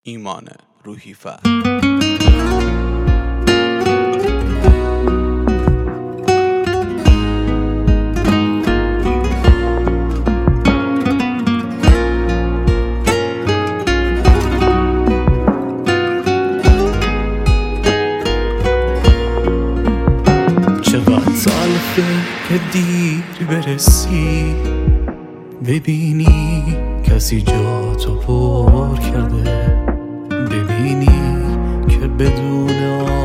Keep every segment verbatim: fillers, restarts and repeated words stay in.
ایمان روحی‌فر. چقدر تلخه که دیر برسی ببینی کسی جا تو پر کرده، ببینی که بدون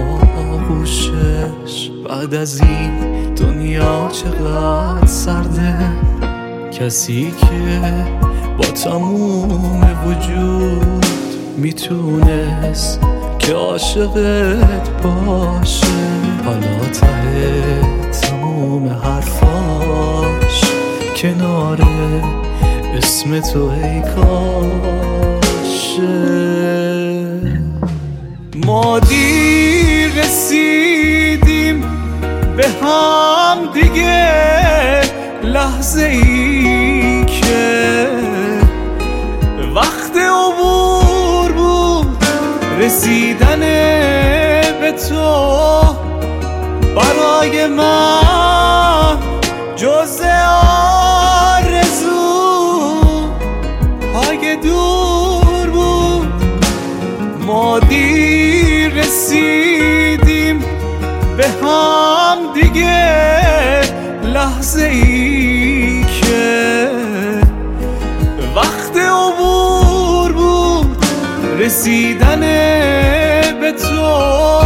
آغوشش بعد از این دنیا چقدر سرده. کسی که با تموم وجود میتونست که عاشقت باشه، حالا ته تموم حرفاش کنار اسم تو ای کاشه. ما دیر رسیدیم به هم دیگه، لحظه ای که وقت عبور بود، رسیدن به تو برای من جز آرزوهای دور بود. ما دیر رسیدیم به هم دیگه، لحظه ای که وقت عبور بود، رسیدن به تو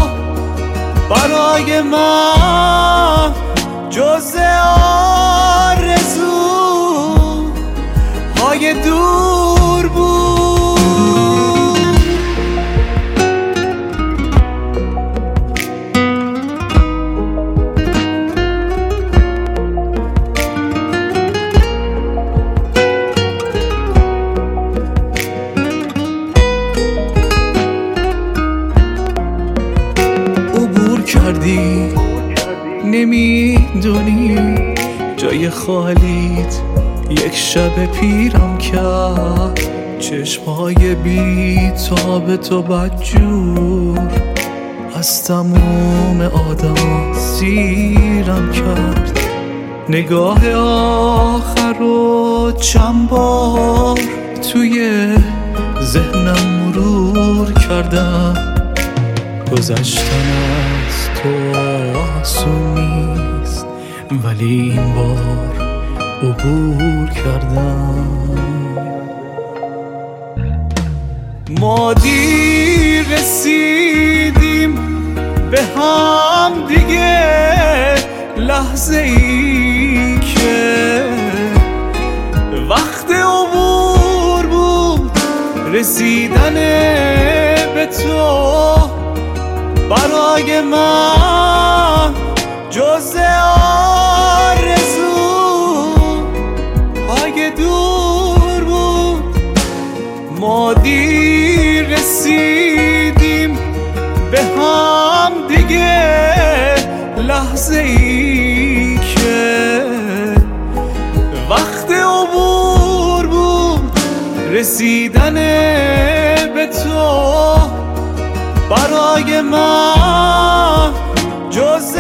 برای من جز آرزوهای دور بود. عبور کردی نمیدونی جای خالیت یک شب پیرم کرد، چشمهای بی تاب تو بدجور از تموم آدم سیرم کرد. نگاه آخر رو چند بار توی ذهنم مرور کردم، گذشتن از تو آسون نیست ولی این بار عبور کردم. ما دیر رسیدیم به هم دیگه، لحظه ای که وقت عبور بود، رسیدن به تو برای من جز آرزوهای دور بود. ما دیر رسیدیم به هم دیگه، لحظه ای که وقت عبور بود، رسیدن به تو برای من جز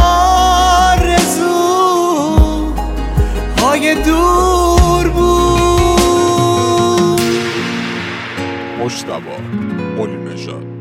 آرزوهای دور بود. مجتبی علی‌نژاد.